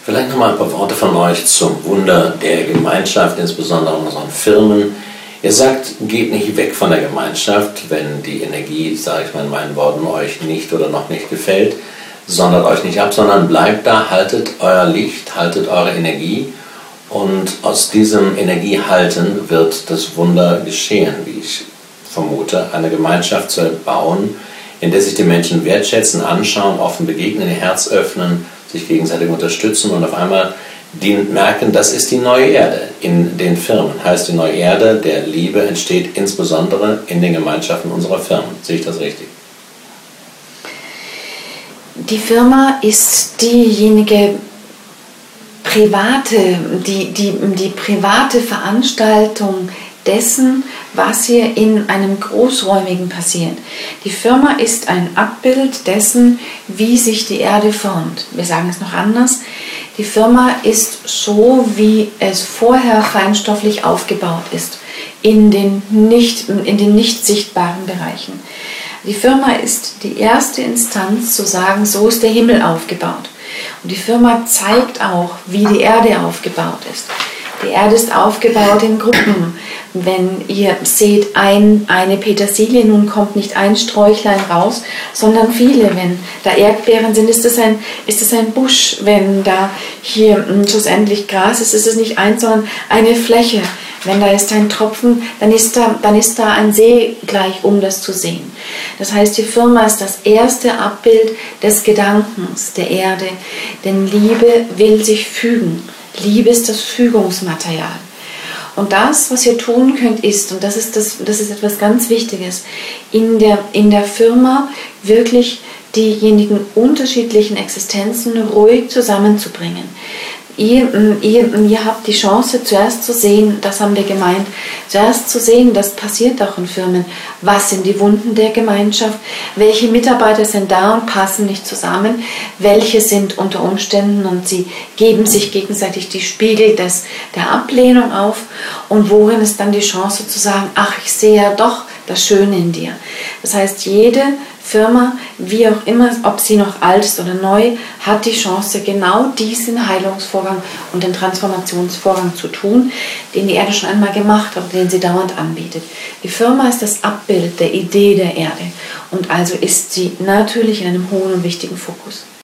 Vielleicht noch mal ein paar Worte von euch zum Wunder der Gemeinschaft, insbesondere in unseren Firmen. Ihr sagt, geht nicht weg von der Gemeinschaft, wenn die Energie, sage ich mal in meinen Worten, euch nicht oder noch nicht gefällt, sondert euch nicht ab, sondern bleibt da, haltet euer Licht, haltet eure Energie und aus diesem Energiehalten wird das Wunder geschehen, wie ich vermute, eine Gemeinschaft zu bauen, in der sich die Menschen wertschätzen, anschauen, offen begegnen, ihr Herz öffnen, sich gegenseitig unterstützen und auf einmal die merken, das ist die neue Erde in den Firmen. Heißt, die neue Erde der Liebe entsteht insbesondere in den Gemeinschaften unserer Firmen. Sehe ich das richtig? Die Firma ist diejenige die private Veranstaltung dessen, was hier in einem Großräumigen passiert. Die Firma ist ein Abbild dessen, wie sich die Erde formt. Wir sagen es noch anders. Die Firma ist so, wie es vorher feinstofflich aufgebaut ist, in den nicht sichtbaren Bereichen. Die Firma ist die erste Instanz zu sagen, so ist der Himmel aufgebaut. Und die Firma zeigt auch, wie die Erde aufgebaut ist. Die Erde ist aufgebaut in Gruppen. Wenn ihr seht, eine Petersilie, nun kommt nicht ein Sträuchlein raus, sondern viele. Wenn da Erdbeeren sind, ist es ein Busch. Wenn da hier schlussendlich Gras ist, ist es nicht eins, sondern eine Fläche. Wenn da ist ein Tropfen, dann ist da ein See gleich, um das zu sehen. Das heißt, die Firma ist das erste Abbild des Gedankens der Erde, denn Liebe will sich fügen. Liebe ist das Fügungsmaterial. Und das, was ihr tun könnt, ist, und das ist etwas ganz Wichtiges, in der Firma wirklich diejenigen unterschiedlichen Existenzen ruhig zusammenzubringen. Ihr habt die Chance, zuerst zu sehen, das haben wir gemeint, zuerst zu sehen, das passiert auch in Firmen, was sind die Wunden der Gemeinschaft, welche Mitarbeiter sind da und passen nicht zusammen, welche sind unter Umständen und sie geben sich gegenseitig die Spiegel der Ablehnung auf und worin ist dann die Chance zu sagen, ach, ich sehe ja doch das Schöne in dir. Das heißt, jede Firma, wie auch immer, ob sie noch alt ist oder neu, hat die Chance, genau diesen Heilungsvorgang und den Transformationsvorgang zu tun, den die Erde schon einmal gemacht hat und den sie dauernd anbietet. Die Firma ist das Abbild der Idee der Erde und also ist sie natürlich in einem hohen und wichtigen Fokus.